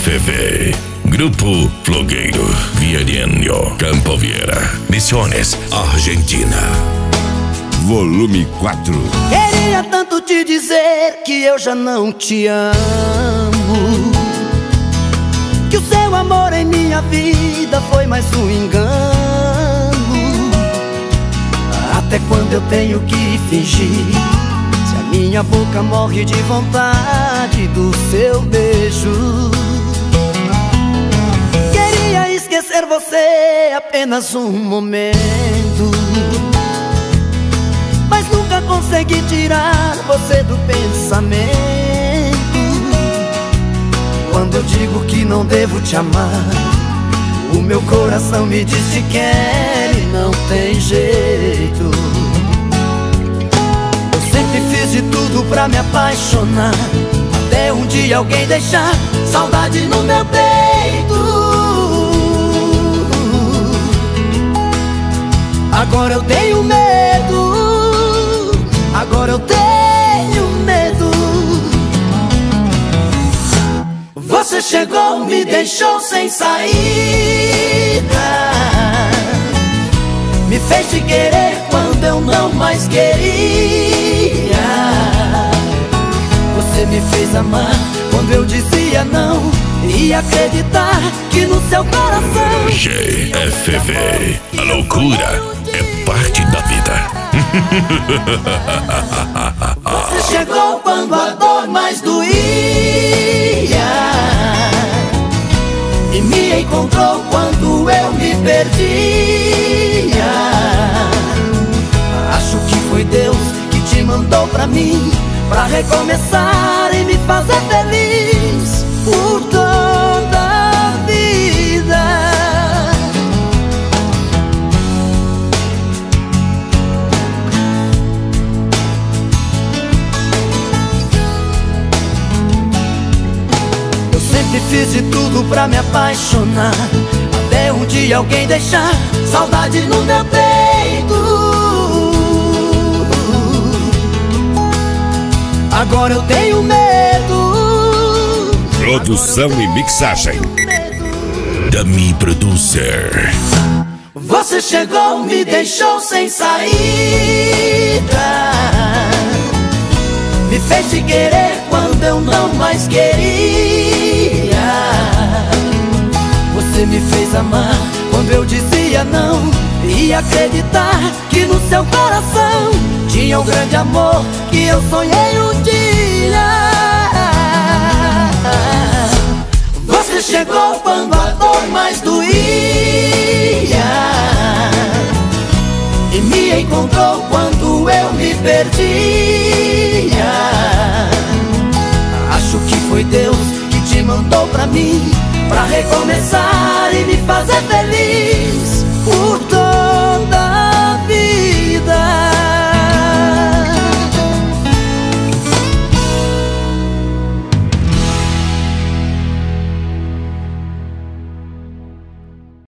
GFV, Grupo Flogueiro, Viariano, Campo Vieira, Misiones, Argentina. Volume 4. Queria tanto te dizer que eu já não te amo, que o seu amor em minha vida foi mais um engano. Até quando eu tenho que fingir, se a minha boca morre de vontade do seu beijo? Queria esquecer você apenas um momento, mas nunca consegui tirar você do pensamento. Quando eu digo que não devo te amar, o meu coração me diz que quer e não tem jeito. Eu sempre fiz de tudo pra me apaixonar, até um dia alguém deixar saudade no meu peito. Agora eu tenho medo, agora eu tenho medo. Você chegou, me deixou sem saída, me fez te querer quando eu não mais queria. Você me fez amar quando eu dizia não, e acreditar que no seu coração GFV, a loucura é parte da vida. Você chegou quando a dor mais doía e me encontrou quando eu me perdia. Acho que foi Deus que te mandou pra mim, pra recomeçar e me fazer feliz por toda a vida. Eu sempre fiz de tudo pra me apaixonar, até um dia alguém deixar saudade no meu peito. Agora eu tenho medo. Produção e mixagem da Mi Producer. Você chegou, me deixou sem saída, me fez te querer quando eu não mais queria. Você me fez amar quando eu dizia não, e acreditar que no seu coração tinha um grande amor que eu sonhei um dia. Você chegou quando a dor mais doía e me encontrou quando eu me perdia. Acho que foi Deus que te mandou pra mim, pra recomeçar e me fazer feliz